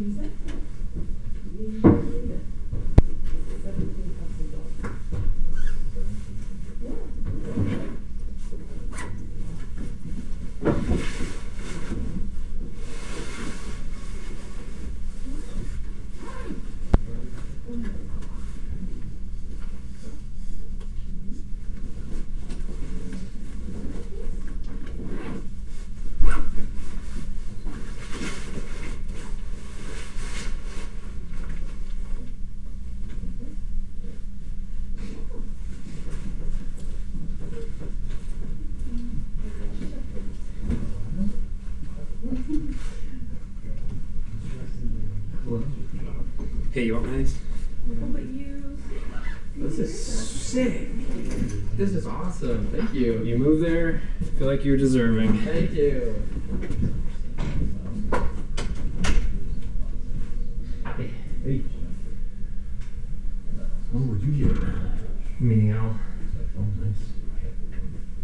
Hey, you want nice? This is sick. This is awesome. Thank you. You move there, feel like you're deserving. Thank you. Hey. Oh, what'd you get? Meaning Al. Oh, nice.